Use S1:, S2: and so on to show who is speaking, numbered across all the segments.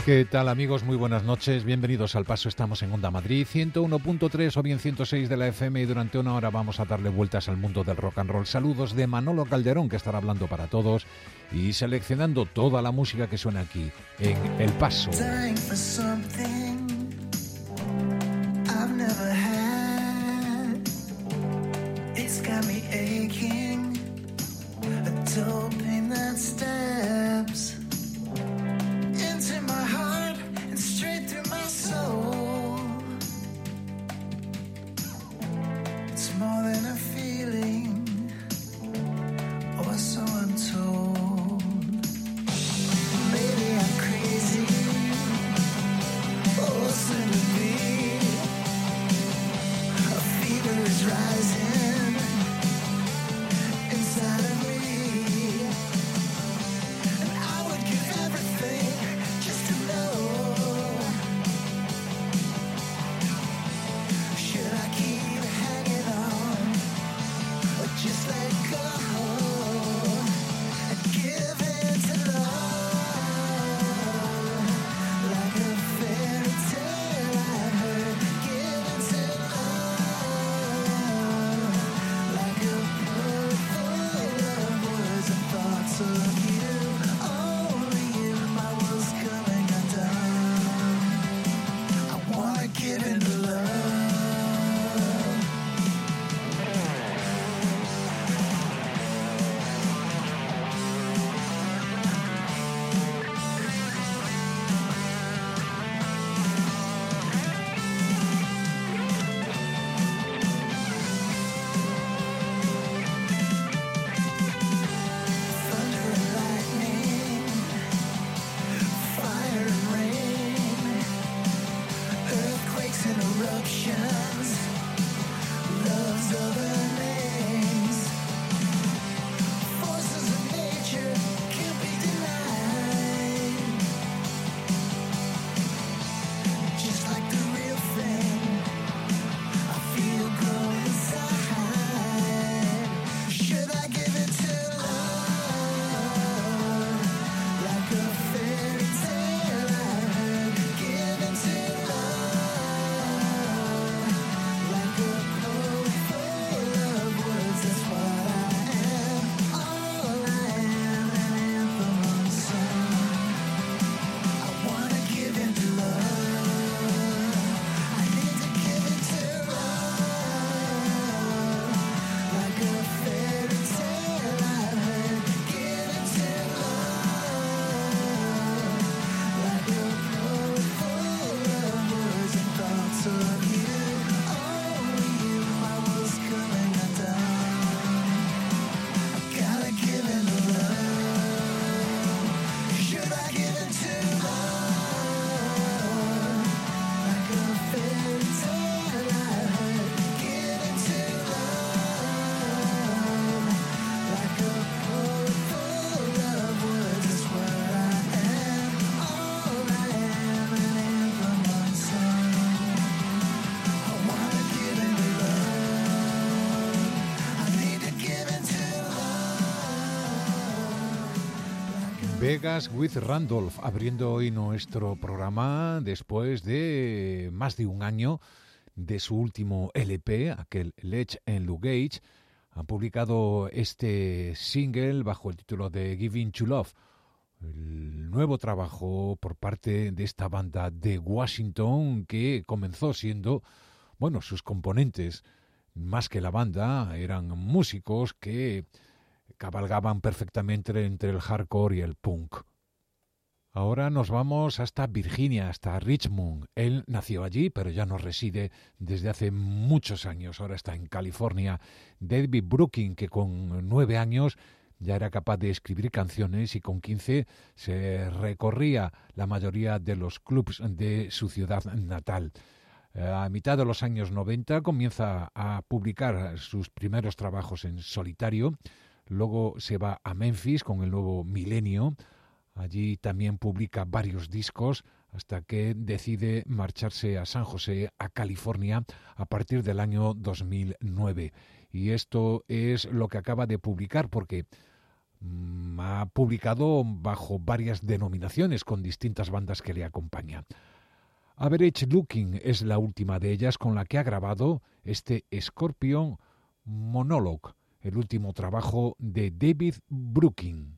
S1: ¿Qué tal, amigos? Muy buenas noches. Bienvenidos al Paso. Estamos en Onda Madrid, 101.3 o bien 106 de la FM, y durante una hora vamos a darle vueltas al mundo del rock and roll. Saludos de Manolo Calderón, que estará hablando para todos y seleccionando toda la música que suena aquí en El Paso.
S2: Into my heart and straight through my soul. It's more than a feeling, or so I'm told. Maybe I'm crazy, or soon to be. A fever is rising inside of me.
S1: Vegas with Randolph, abriendo hoy nuestro programa después de más de un año de su último LP, aquel Lech and Luggage. Han publicado este single bajo el título de Giving to Love, el nuevo trabajo por parte de esta banda de Washington que comenzó siendo, bueno, sus componentes, más que la banda, eran músicos que cabalgaban perfectamente entre el hardcore y el punk. Ahora nos vamos hasta Virginia, hasta Richmond. Él nació allí, pero ya no reside desde hace muchos años. Ahora está en California. David Brooking, que con 9 años ya era capaz de escribir canciones y con 15 se recorría la mayoría de los clubs de su ciudad natal. A mitad de los años 90 comienza a publicar sus primeros trabajos en solitario. Luego se va a Memphis con el nuevo milenio. Allí también publica varios discos hasta que decide marcharse a San José, a California, a partir del año 2009. Y esto es lo que acaba de publicar, porque Ha publicado bajo varias denominaciones con distintas bandas que le acompañan. Average Looking es la última de ellas con la que ha grabado este Scorpion Monologue, el último trabajo de David Brooking.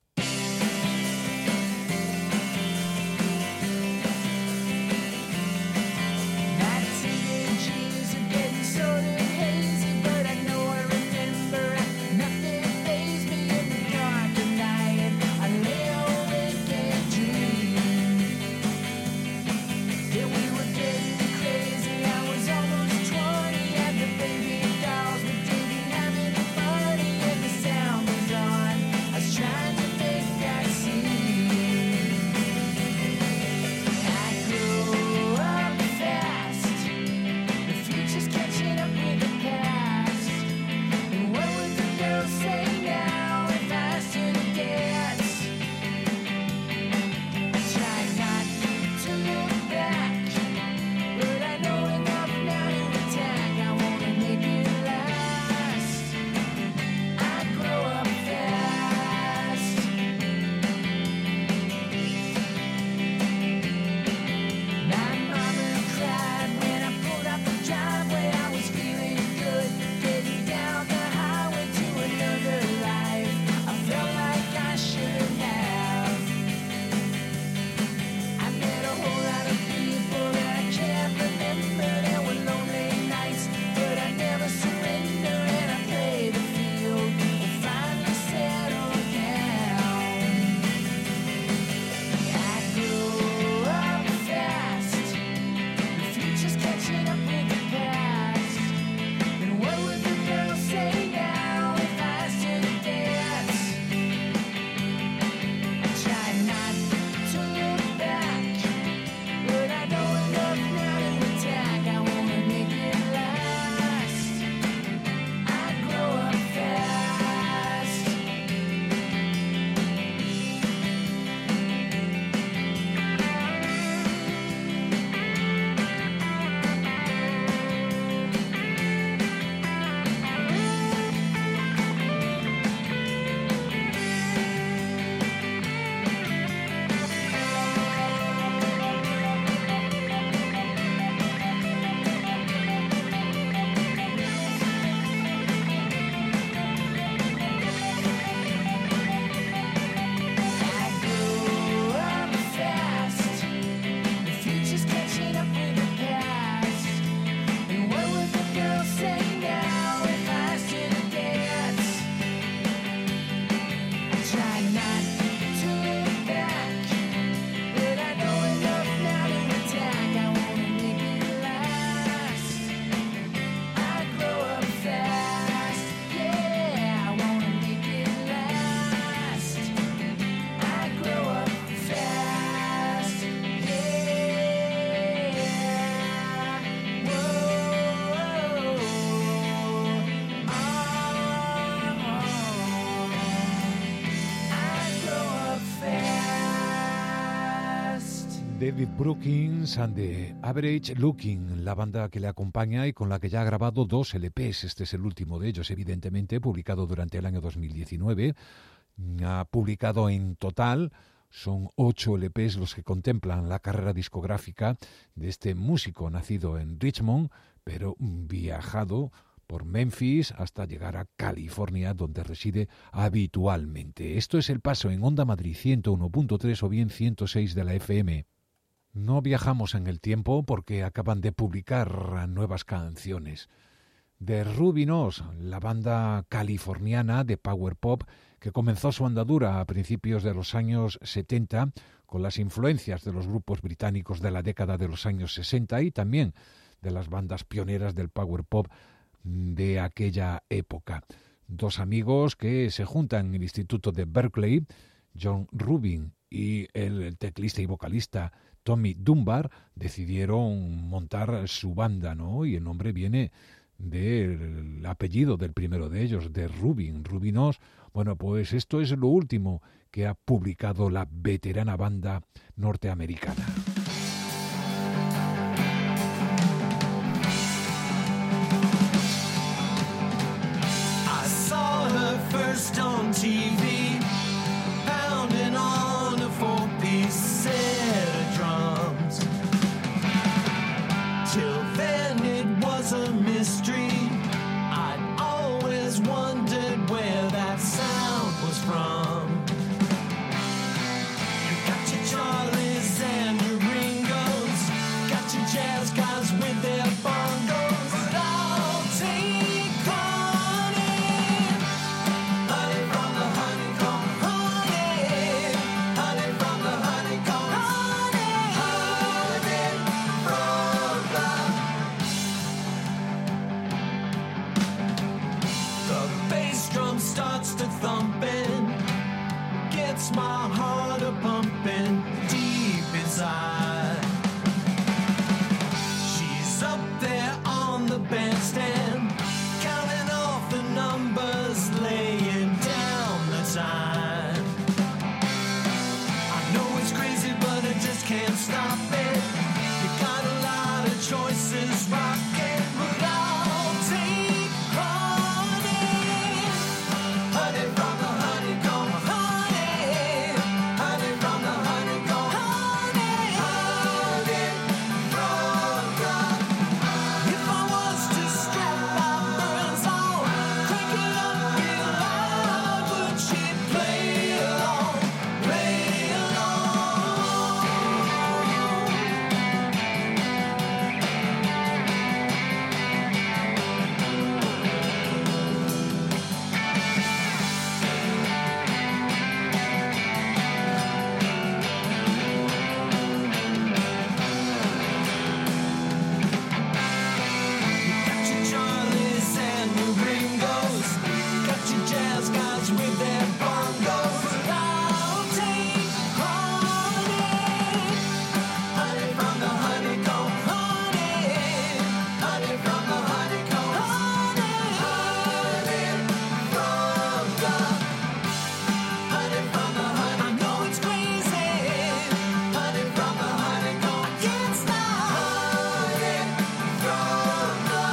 S1: David Brookings and the Average Looking, la banda que le acompaña y con la que ya ha grabado 2 LPs. Este es el último de ellos, evidentemente, publicado durante el año 2019. Ha publicado en total, son 8 LPs los que contemplan la carrera discográfica de este músico nacido en Richmond, pero viajado por Memphis hasta llegar a California, donde reside habitualmente. Esto es El Paso en Onda Madrid 101.3 o bien 106 de la FM. No viajamos en el tiempo porque acaban de publicar nuevas canciones. The Rubinos, la banda californiana de power pop que comenzó su andadura a principios de los años 70 con las influencias de los grupos británicos de la década de los años 60 y también de las bandas pioneras del power pop de aquella época. 2 amigos que se juntan en el Instituto de Berkeley, John Rubin y el teclista y vocalista Tommy Dunbar, decidieron montar su banda, ¿no? Y el nombre viene del apellido del primero de ellos, de Rubin, Rubinos. Bueno, pues esto es lo último que ha publicado la veterana banda norteamericana.
S2: I saw her first on TV. my heart a pumping deep inside. She's up there on the bandstand, counting off the numbers, laying down the time. I know it's crazy, but I just can't stop it. You got a lot of choices, rocking, but I'll take honey. Honey from the honeycomb, honey. Honey from the honeycomb, honey. Honey from the. If I was to strap my burns on, crank it up real loud, would she play along, play along? Got your Charlies and your Ringos, got your jazz guys with their bongos. But I'll take honey, honey from the honeycomb, honey, honey from the honeycomb, honey, honey from the, honey from the honey. I know it's crazy, honey from the honeycomb. I can't stop, honey from the.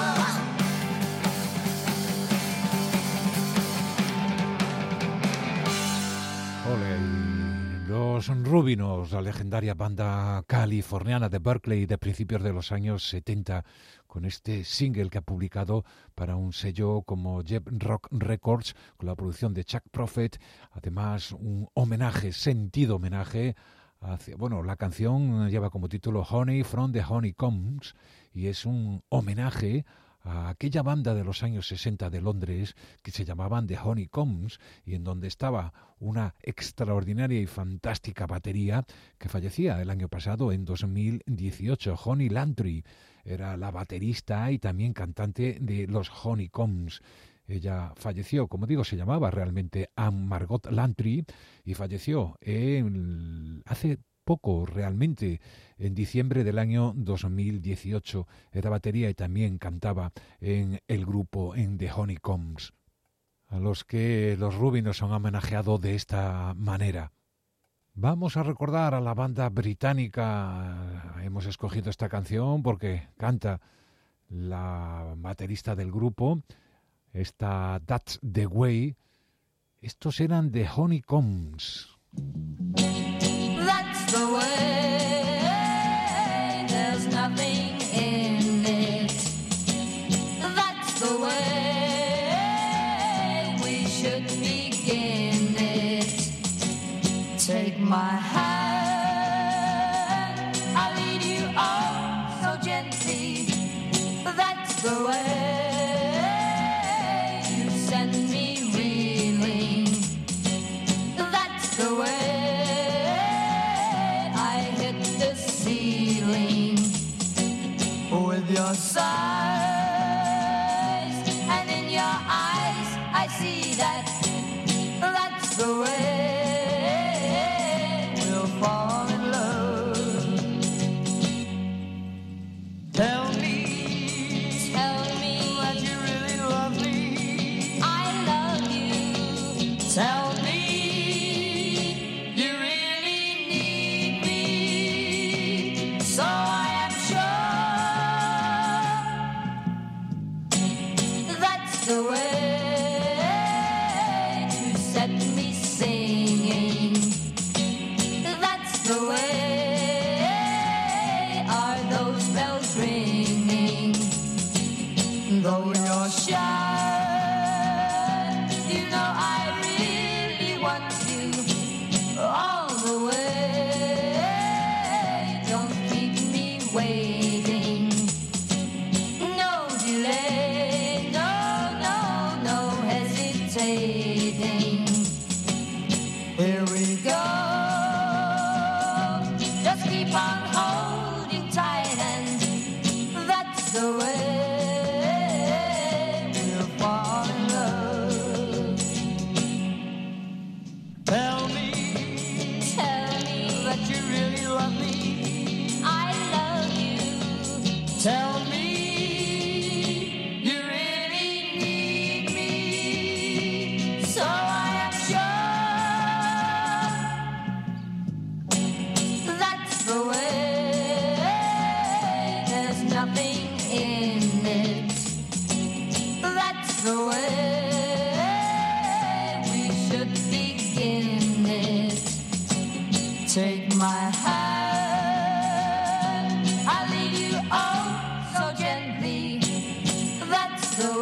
S1: Ole, y los Rubinos, la legendaria banda californiana de Berkeley de principios de los años 70, con este single que ha publicado para un sello como Jet Rock Records, con la producción de Chuck Prophet, además un homenaje, sentido homenaje. Bueno, la canción lleva como título Honey from the Honeycombs y es un homenaje a aquella banda de los años 60 de Londres que se llamaban The Honeycombs y en donde estaba una extraordinaria y fantástica batería que fallecía el año pasado en 2018. Honey Lantry era la baterista y también cantante de los Honeycombs. Ella falleció, como digo, se llamaba realmente Anne Margot Lantry y falleció hace poco realmente, en diciembre del año 2018. Era batería y también cantaba en el grupo, en The Honeycombs, a los que los Rubinos han homenajeado de esta manera. Vamos a recordar a la banda británica. Hemos escogido esta canción porque canta la baterista del grupo, esta That's the Way. Estos eran The Honeycombs.
S3: That's the way, there's nothing in it. That's the way we should begin it. Take my hand, I'll lead you on so gently. That's the way you send me reeling. That's the way with your sighs, and in your eyes I see that that's the way we'll fall in love. Tell me that you really love me. I love you. Tell me you really need me. So I am sure that's the way to set me singing. That's the way are those bells ringing. Though you're shy, you know I really want you all the way. Don't keep me waiting. No delay, no hesitating. Here we go. Just keep on holding tight, and that's the way we'll fall in love. Tell me that you really love me. I love you. Tell me you really need me. So I am sure that's the way. There's nothing in it. That's the way. Take my hand, I lead you oh so gently. That's the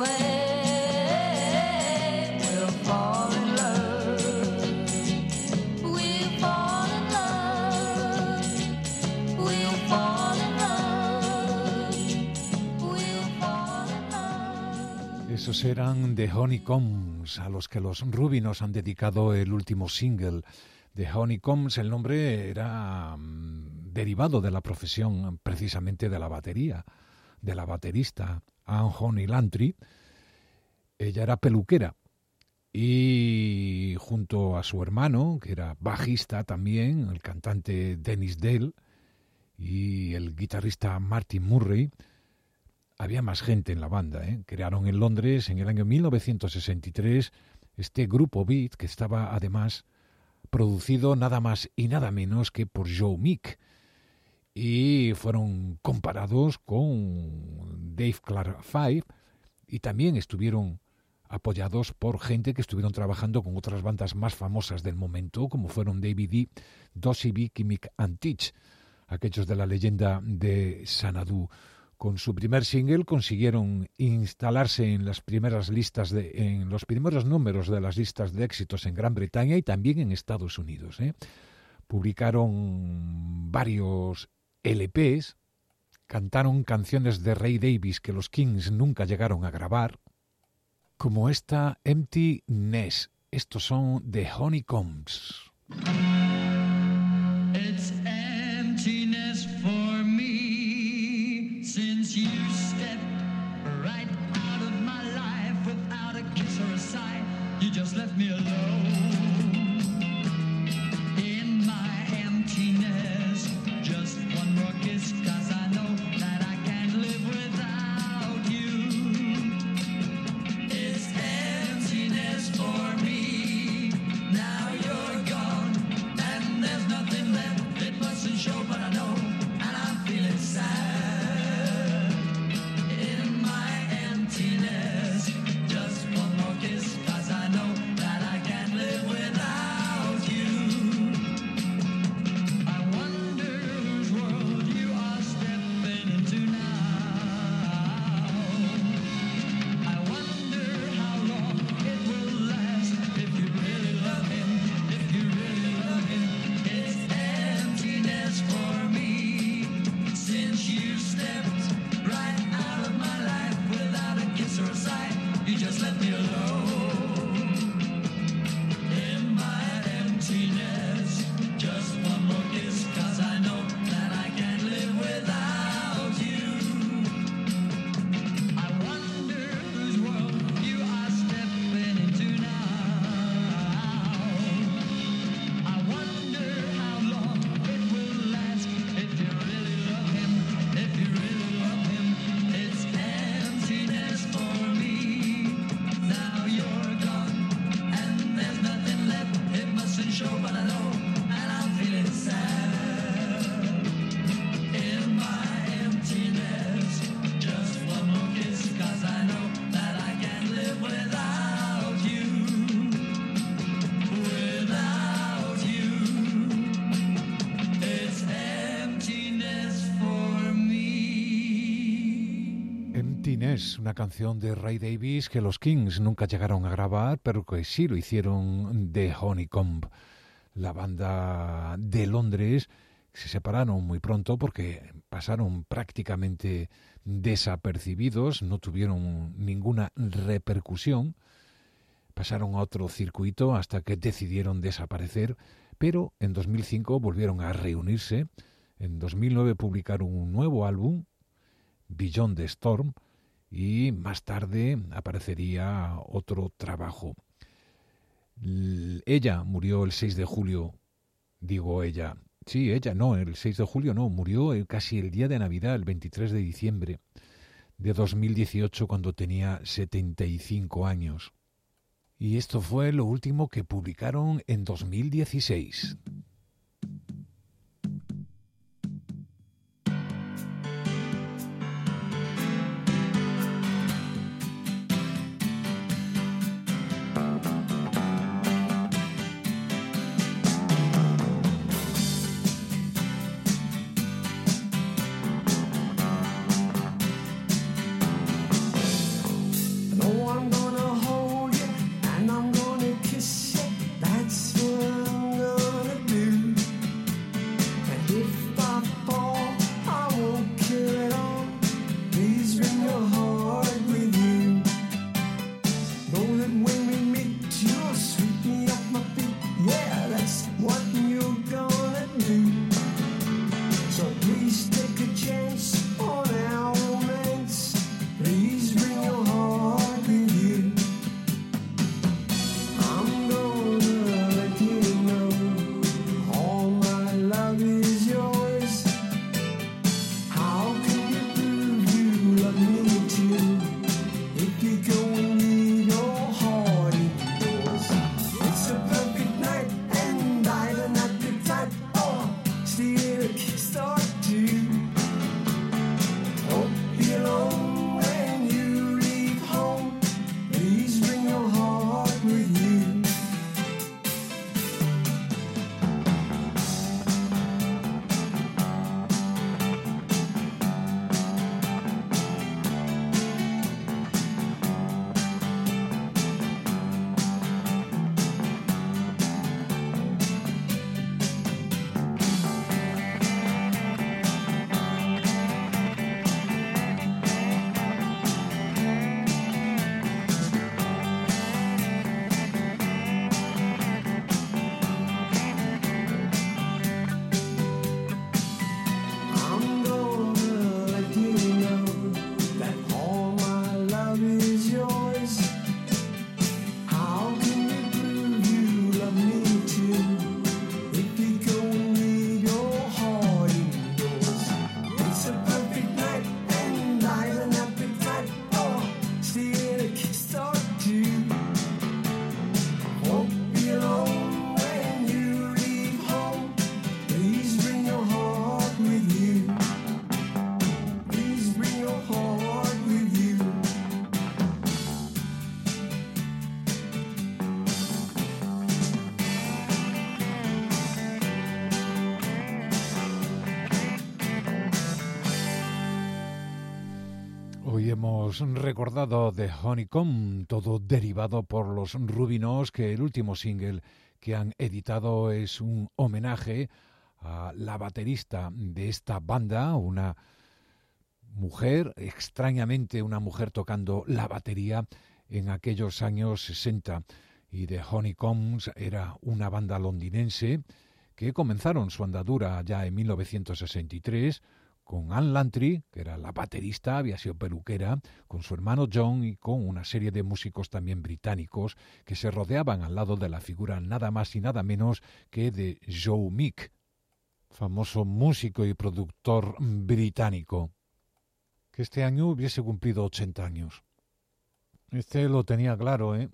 S3: way we'll fall in love. We'll fall in love. We'll fall in love. We'll fall in love.
S1: Esos eran The Honeycombs, a los que los Rubinos han dedicado el último single. The Honeycombs, el nombre era derivado de la profesión precisamente de la batería, de la baterista Anne Honey Lantry. Ella era peluquera y junto a su hermano, que era bajista también, el cantante Dennis Dale y el guitarrista Martin Murray, había más gente en la banda. Crearon en Londres en el año 1963 este grupo Beat, que estaba además producido nada más y nada menos que por Joe Meek, y fueron comparados con Dave Clark 5 y también estuvieron apoyados por gente que estuvieron trabajando con otras bandas más famosas del momento, como fueron David D., Dossie Vic y Mick and Teach, aquellos de la leyenda de Xanadu. Con su primer single consiguieron instalarse en las primeras listas en los primeros números de las listas de éxitos en Gran Bretaña y también en Estados Unidos. Publicaron varios LPs, cantaron canciones de Ray Davies que los Kings nunca llegaron a grabar, como esta Empty Nest. Estos son The Honeycombs.
S2: It's emptiness for me since you stepped right out of my life without a kiss or a sigh. You just left me alone in my emptiness. Just one more kiss, 'cause I know that I can't live without you. It's emptiness for me. Now you're gone and there's nothing left. It mustn't show, but I know, and I'm feeling sad in my emptiness. Just one more kiss, 'cause I know that I can't live without you. I wonder whose world you are stepping into now. I wonder how long it will last. If you really love him, if you really love him, it's emptiness for me. Since you stepped right out of my life without a kiss or a sigh, you just left me alone in my emptiness. Just one more kiss, 'cause I know that I can't live without you. I wonder whose world you are stepping into now. I wonder how long it will last. If you really love him, if you really love him, it's emptiness for me. Now you're gone and there's nothing left. It mustn't show, but I know, and I'm feeling sad in my emptiness. Just one more kiss, 'cause I know that I can't live without you. Without you, it's emptiness for me.
S1: Emptiness, una canción de Ray Davies que los Kings nunca llegaron a grabar, pero que sí lo hicieron The Honeycomb. La banda de Londres se separaron muy pronto porque pasaron prácticamente desapercibidos, no tuvieron ninguna repercusión, pasaron a otro circuito hasta que decidieron desaparecer, pero en 2005 volvieron a reunirse. En 2009 publicaron un nuevo álbum, Beyond the Storm, y más tarde aparecería otro trabajo. Ella murió el 6 de julio, digo ella, Sí, ella no, el 6 de julio no, murió casi el día de Navidad, el 23 de diciembre de 2018, cuando tenía 75 años. Y esto fue lo último que publicaron en 2016. Hoy hemos recordado de Honeycomb, todo derivado por los Rubinos, que el último single que han editado es un homenaje a la baterista de esta banda, una mujer, extrañamente una mujer tocando la batería en aquellos años 60. Y The Honeycombs era una banda londinense que comenzaron su andadura ya en 1963 con Ann Lantry, que era la baterista, había sido peluquera, con su hermano John y con una serie de músicos también británicos que se rodeaban al lado de la figura nada más y nada menos que de Joe Meek, famoso músico y productor británico, que este año hubiese cumplido 80 años. Este lo tenía claro, ¿eh?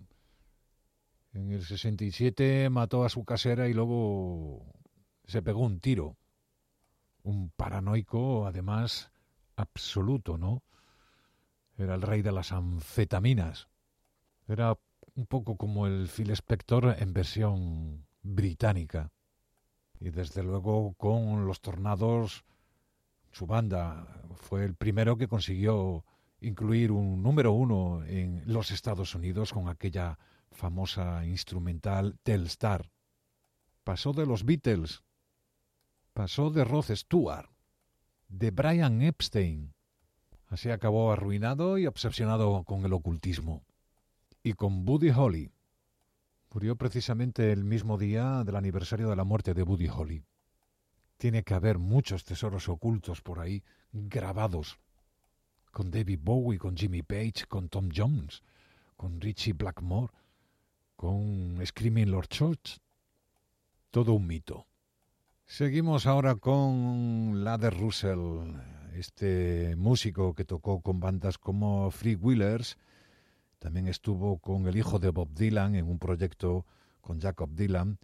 S1: En el 67 mató a su casera y luego se pegó un tiro. Un paranoico, además, absoluto, ¿no? Era el rey de las anfetaminas. Era un poco como el Phil Spector en versión británica. Y desde luego con los Tornados, su banda fue el primero que consiguió incluir un número 1 en los Estados Unidos con aquella famosa instrumental Telstar. Pasó de los Beatles, pasó de Rod Stewart, de Brian Epstein. Así acabó arruinado y obsesionado con el ocultismo. Y con Buddy Holly. Murió precisamente el mismo día del aniversario de la muerte de Buddy Holly. Tiene que haber muchos tesoros ocultos por ahí, grabados. Con David Bowie, con Jimmy Page, con Tom Jones, con Ritchie Blackmore, con Screaming Lord George. Todo un mito. Seguimos ahora con Luther Russell, este músico que tocó con bandas como Freewheelers. También estuvo con el hijo de Bob Dylan en un proyecto con Jacob Dylan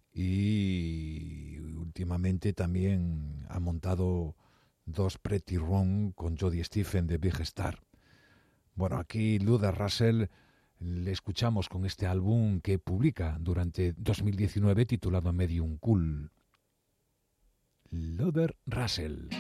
S1: y últimamente también ha montado dos Pretty Wrong con Jody Stephen de Big Star. Bueno, aquí Luther Russell le escuchamos con este álbum que publica durante 2019 titulado Medium Cool. Luther Russell.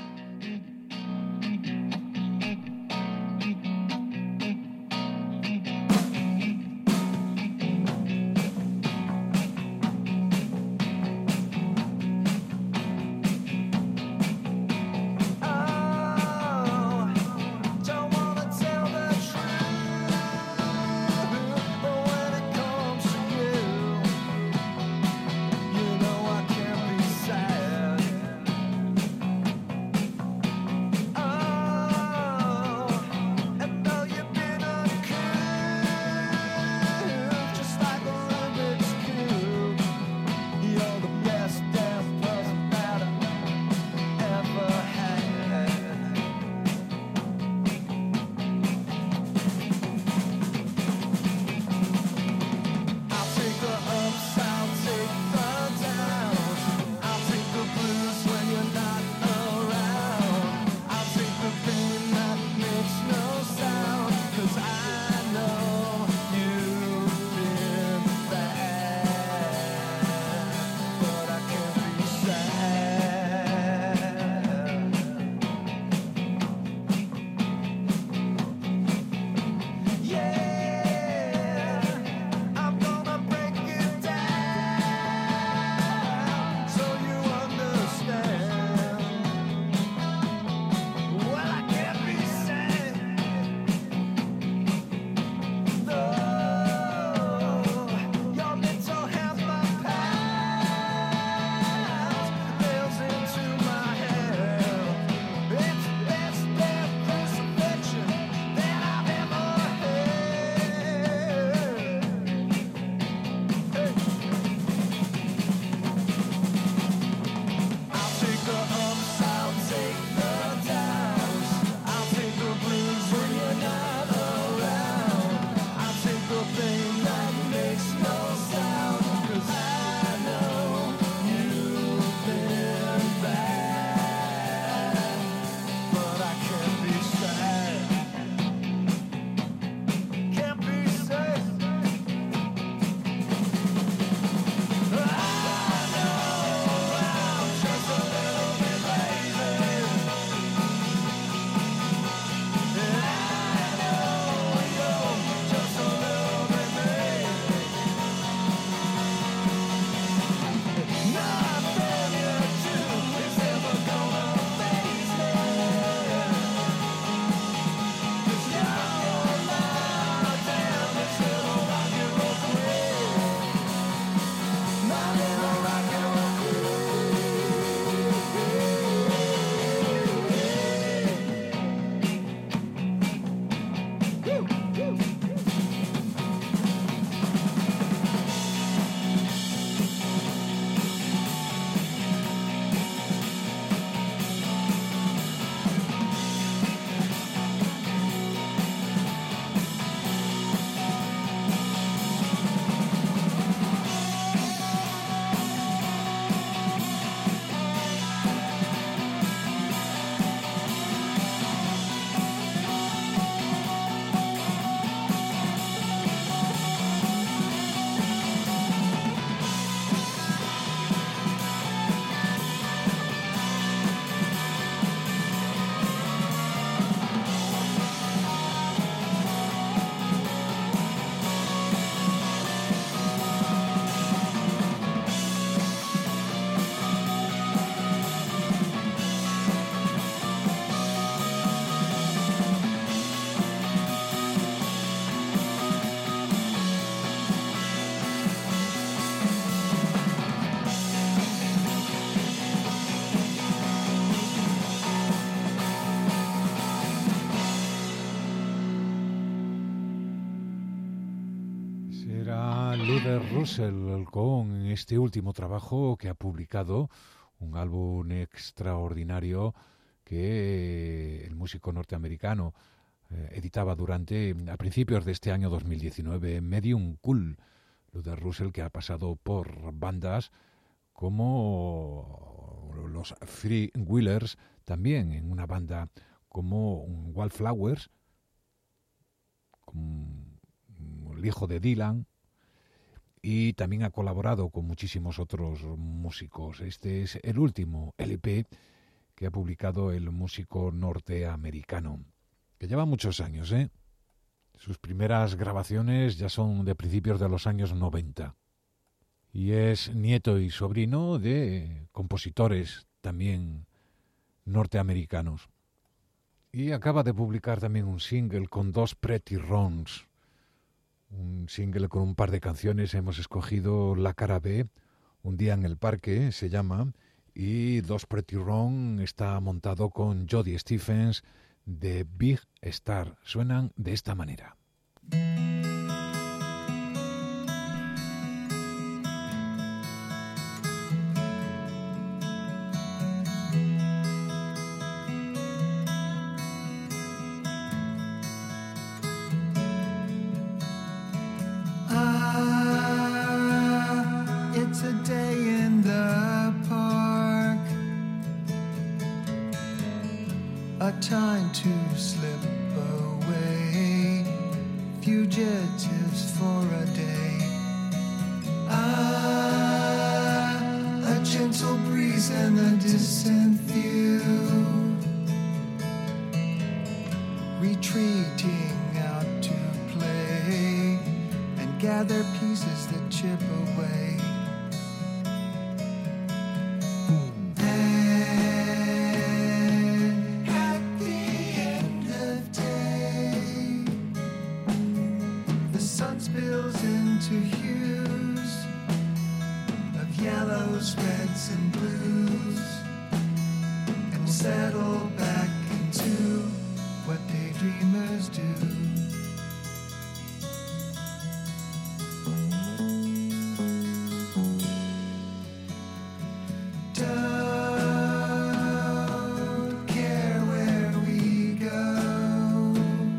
S1: Luther Russell con este último trabajo que ha publicado, un álbum extraordinario que el músico norteamericano editaba a principios de este año 2019, Medium Cool. Luther Russell, que ha pasado por bandas como los Free Wheelers, también en una banda como Wallflowers, con el hijo de Dylan, y también ha colaborado con muchísimos otros músicos. Este es el último LP que ha publicado el músico norteamericano, que lleva muchos años, ¿eh? Sus primeras grabaciones ya son de principios de los años 90. Y es nieto y sobrino de compositores también norteamericanos. Y acaba de publicar también un single con dos Pretty Wrongs. Un single con un par de canciones. Hemos escogido la cara B, Un día en el parque se llama, y Dos Pretty Wrong está montado con Jody Stephens de Big Star. Suenan de esta manera.
S2: It's a day in the park, a time to slip away, fugitives for a day. A gentle breeze and a distant view, retreating out to play and gather pieces that chip away. And at the end of day, the sun spills into hues of yellows, reds, and blues, and will settle back into what daydreamers do. Don't care where we go,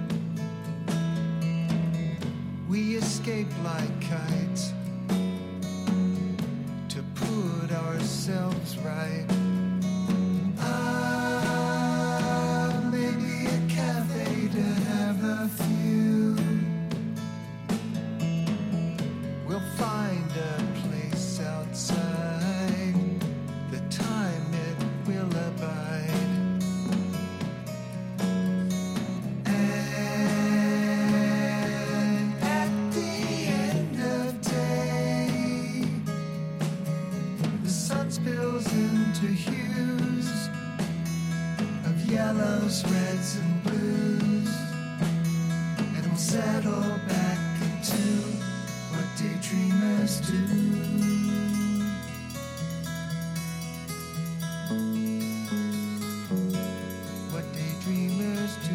S2: we escape like kites to put ourselves right. Maybe a cafe to have a few. We'll find a place outside, the time it will abide. And at the end of day, the sun spills into hues of yellows, reds, and blues, and we'll settle back into what daydreamers do. What daydreamers do.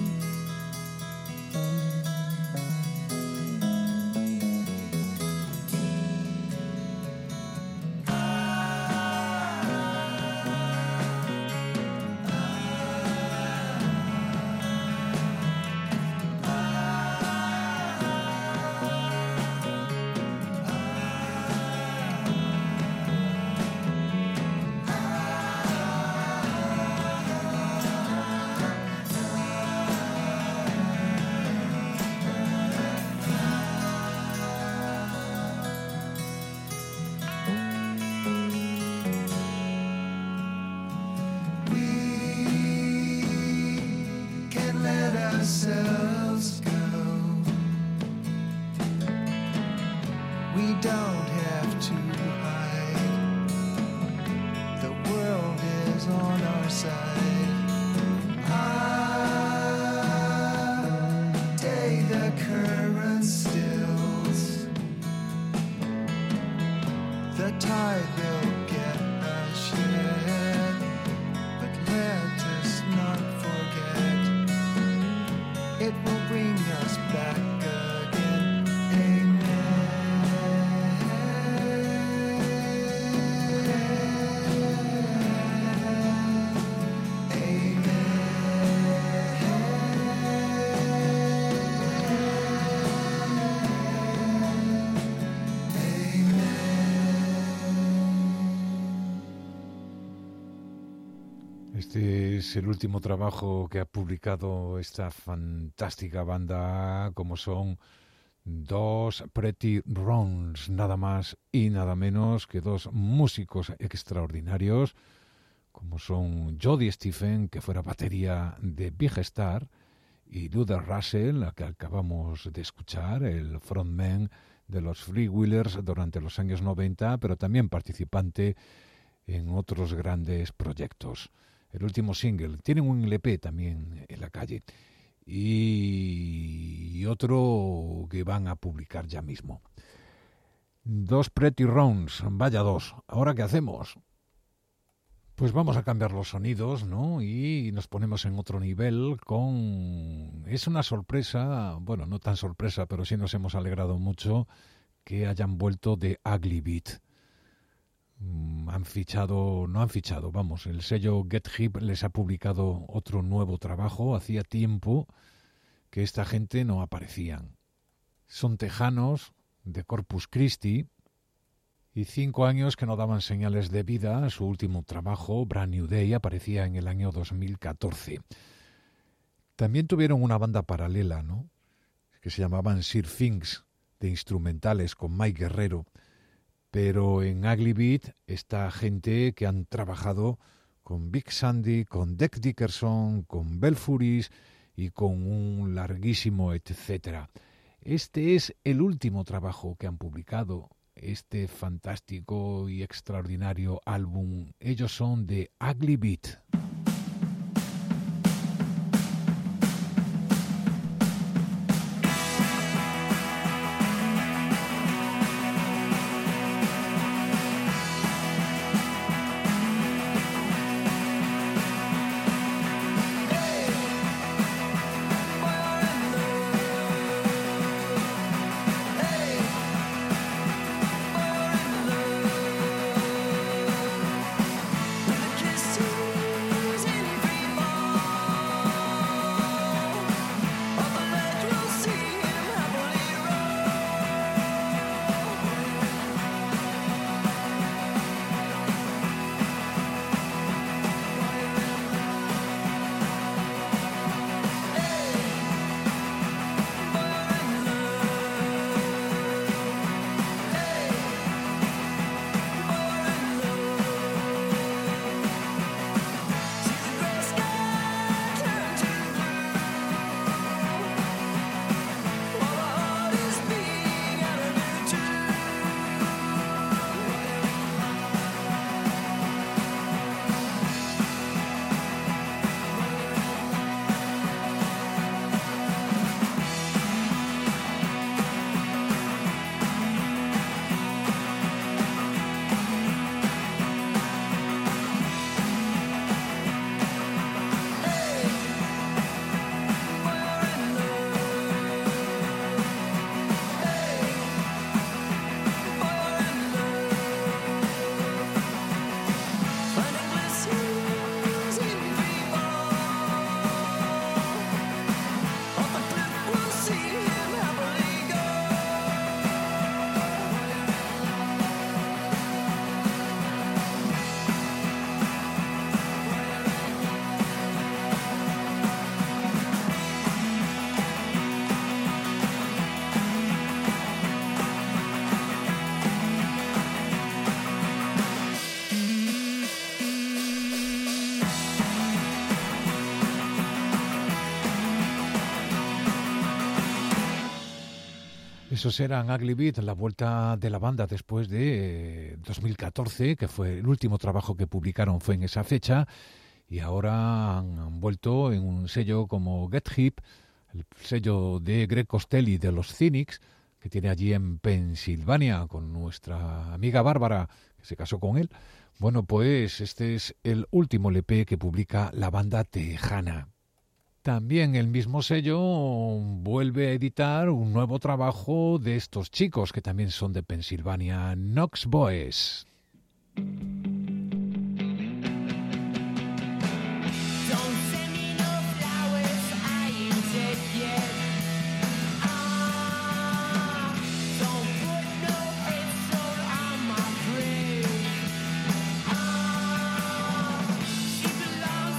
S2: We can let ourselves go. We don't have to hide. The world is on our side. Day the current stills. The tide will get us yet, but let us not forget, it will bring us back again. Amen.
S1: Este es el último trabajo que ha publicado esta fantástica banda, como son dos Pretty Wrongs, nada más y nada menos que dos músicos extraordinarios, como son Jody Stephen, que fuera batería de Big Star, y Luther Russell, a que acabamos de escuchar, el frontman de los Freewheelers durante los años 90, pero también participante en otros grandes proyectos. El último single, tienen un LP también en la calle, y otro que van a publicar ya mismo. Dos Pretty Wrongs, vaya dos. ¿Ahora qué hacemos? Pues vamos a cambiar los sonidos, ¿no? Y nos ponemos en otro nivel con... Es una sorpresa, bueno, no tan sorpresa, pero sí nos hemos alegrado mucho que hayan vuelto de Ugly Beat. Vamos, el sello Get Hip les ha publicado otro nuevo trabajo. Hacía tiempo que esta gente no aparecían. Son tejanos de Corpus Christi y 5 años que no daban señales de vida. Su último trabajo, Brand New Day, aparecía en el año 2014. También tuvieron una banda paralela, ¿no?, que se llamaban Sir Things, de instrumentales con Mike Guerrero. Pero en Ugly Beat está gente que han trabajado con Big Sandy, con Deck Dickerson, con Belfuris y con un larguísimo etcétera. Este es el último trabajo que han publicado, este fantástico y extraordinario álbum. Ellos son de Ugly Beat. Esos eran Ugly Beat, la vuelta de la banda después de 2014, que fue el último trabajo que publicaron, fue en esa fecha, y ahora han vuelto en un sello como Get Hip, el sello de Greg Costelli de los Cynics, que tiene allí en Pensilvania, con nuestra amiga Bárbara, que se casó con él. Bueno, pues este es el último LP que publica la banda tejana. También el mismo sello vuelve a editar un nuevo trabajo de estos chicos que también son de Pensilvania, Knox Boys.
S4: Belongs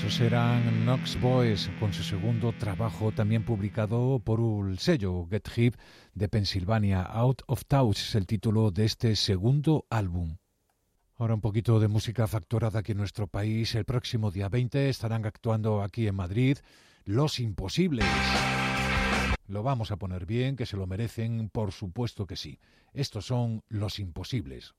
S1: Esos eran Knox Boys con su segundo trabajo, también publicado por el sello Get Hip de Pensilvania. Out of Touch es el título de este segundo álbum. Ahora un poquito de música facturada aquí en nuestro país. El próximo día 20 estarán actuando aquí en Madrid Los Imposibles. Lo vamos a poner bien, que se lo merecen, por supuesto que sí. Estos son Los Imposibles.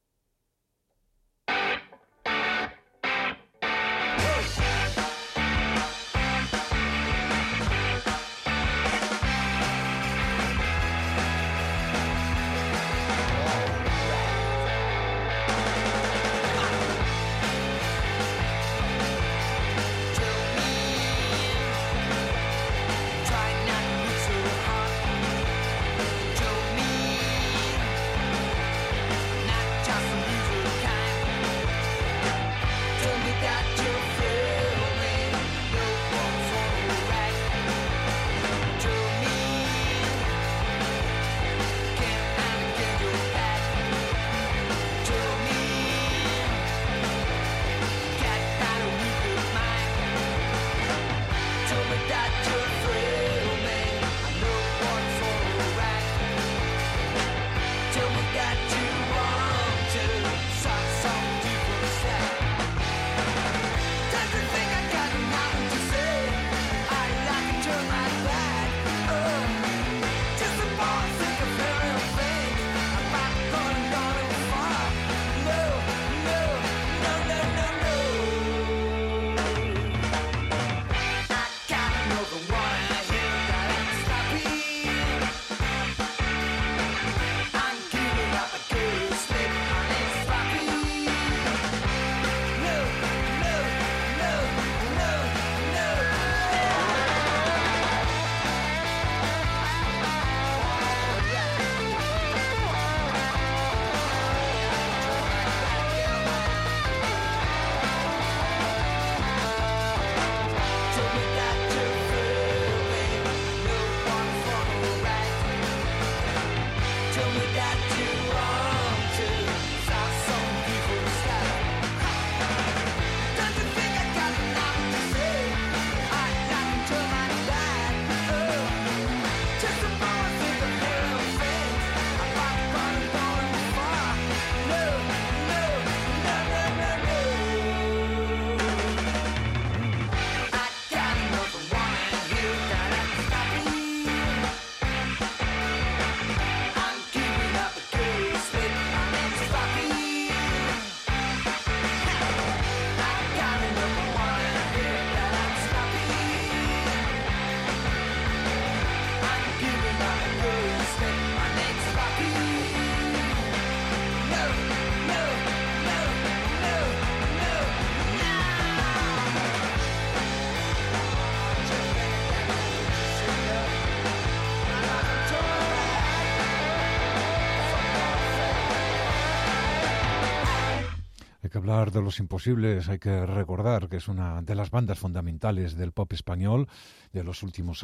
S1: Que hablar de Los Imposibles, hay que recordar que es una de las bandas fundamentales del pop español de los últimos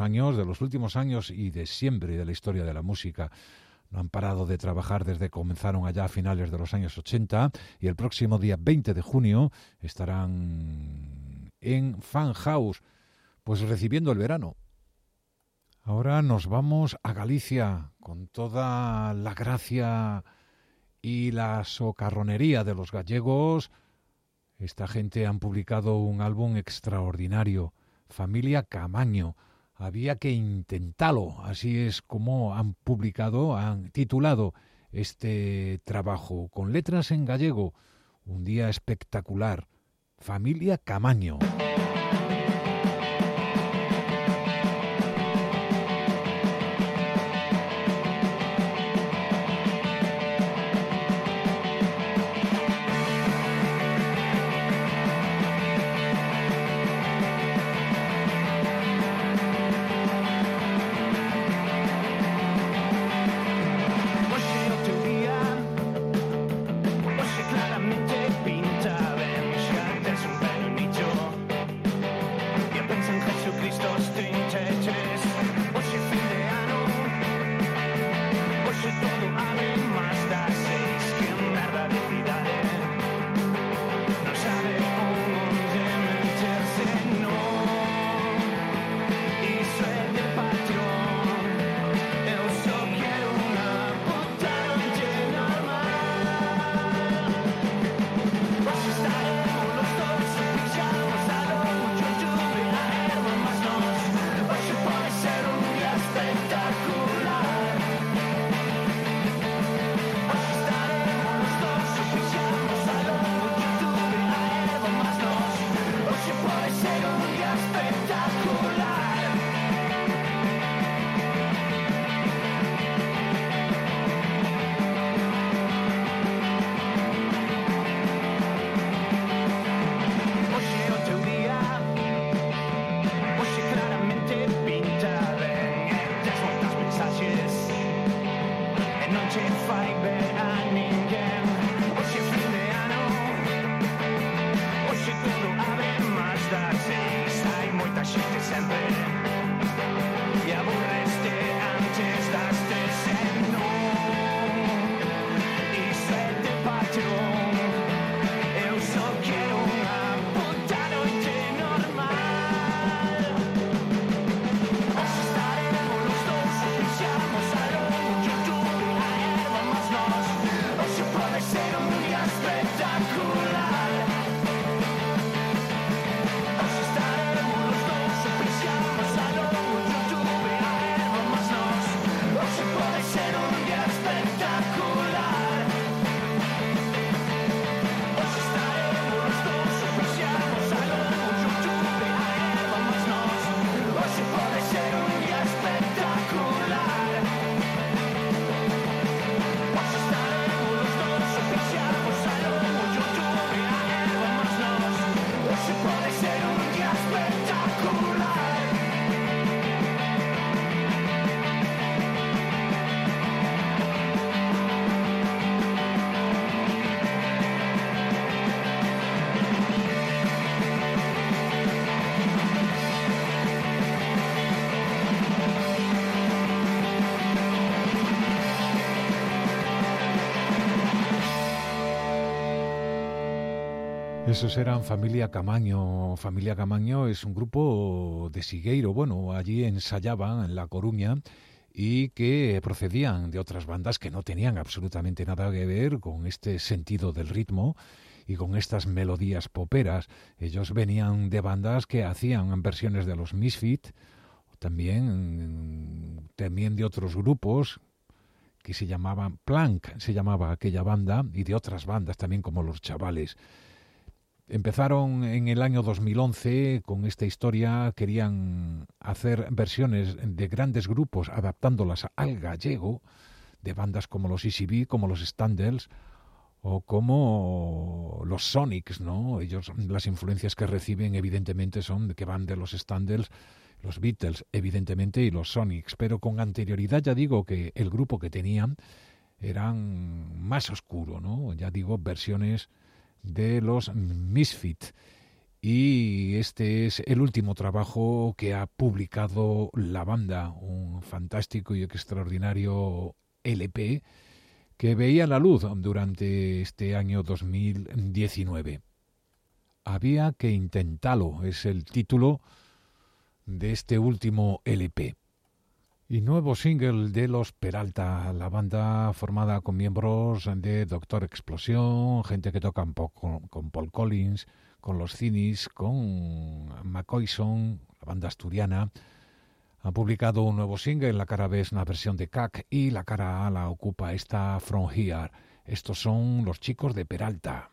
S1: años y de siempre de la historia de la música. No han parado de trabajar desde que comenzaron allá a finales de los años 80 y el próximo día 20 de junio estarán en Fan House, pues recibiendo el verano. Ahora nos vamos a Galicia con toda la gracia y la socarronería de los gallegos. Esta gente han publicado un álbum extraordinario, Familia Camaño. Había que intentarlo, así es como han titulado este trabajo, con letras en gallego. Un día espectacular, Familia Camaño.
S4: No sabe cómo de meterse, no.
S1: Esos eran Familia Camaño. Familia Camaño es un grupo de Sigueiro. Bueno, allí ensayaban en La Coruña y que procedían de otras bandas que no tenían absolutamente nada que ver con este sentido del ritmo y con estas melodías poperas. Ellos venían de bandas que hacían versiones de los Misfits, también de otros grupos que se llamaban Plank, se llamaba aquella banda, y de otras bandas también como Los Chavales. Empezaron en el año 2011 con esta historia, querían hacer versiones de grandes grupos adaptándolas al gallego, de bandas como los ECB, como los Standells o como los Sonics, ¿no? Ellos, las influencias que reciben evidentemente son que van de los Standells, los Beatles evidentemente y los Sonics, pero con anterioridad ya digo que el grupo que tenían eran más oscuro, ¿no? Ya digo, versiones de los Misfits, y este es el último trabajo que ha publicado la banda, un fantástico y extraordinario LP que veía la luz durante este año 2019. Había que intentarlo, es el título de este último LP. Y nuevo single de los Peralta, la banda formada con miembros de Doctor Explosión, gente que toca un poco con Paul Collins, con los Cynics, con McCoyson, la banda asturiana. Han publicado un nuevo single, la cara B es una versión de CAC y la cara A la ocupa esta From Here. Estos son los chicos de Peralta.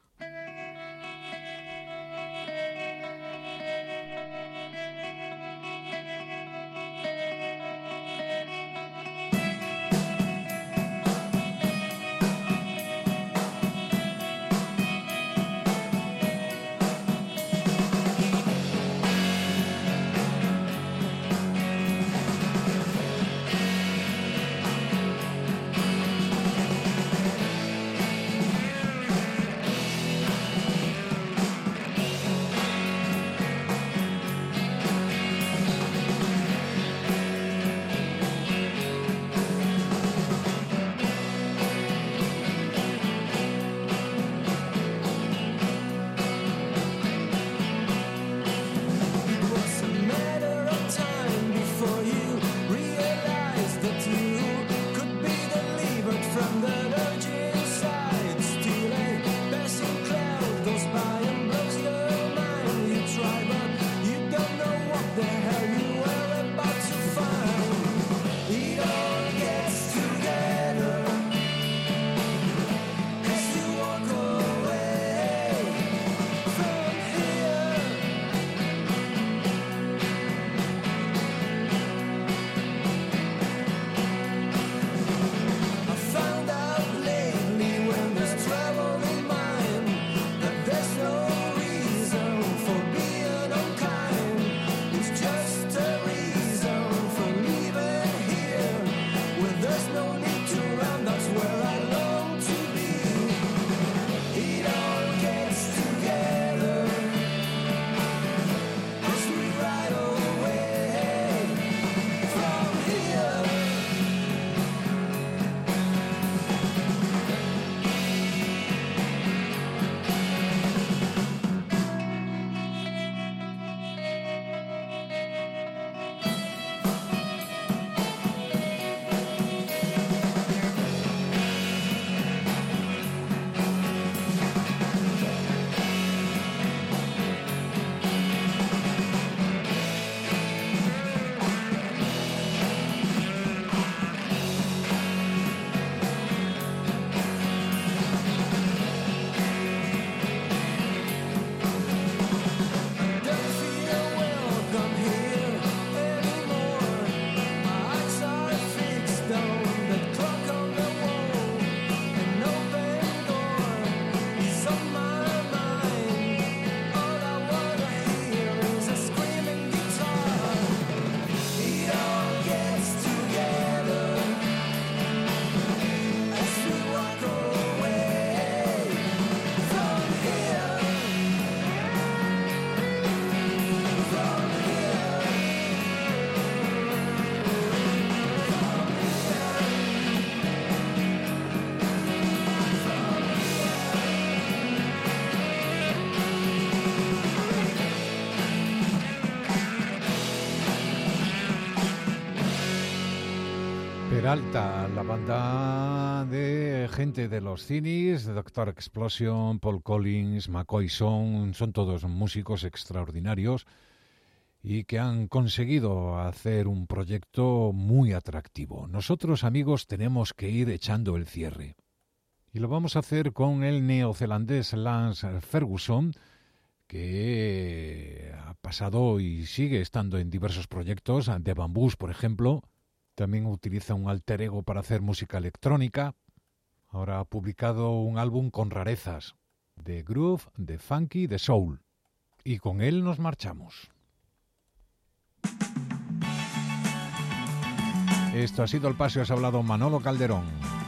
S1: Peralta, la banda de gente de los Cynics, Doctor Explosion, Paul Collins, McCoy son todos músicos extraordinarios y que han conseguido hacer un proyecto muy atractivo. Nosotros, amigos, tenemos que ir echando el cierre. Y lo vamos a hacer con el neozelandés Lance Ferguson, que ha pasado y sigue estando en diversos proyectos, The Bamboos, por ejemplo. También utiliza un alter ego para hacer música electrónica. Ahora ha publicado un álbum con rarezas, de groove, de funky, de soul. Y con él nos marchamos. Esto ha sido El Paseo, os ha hablado Manolo Calderón.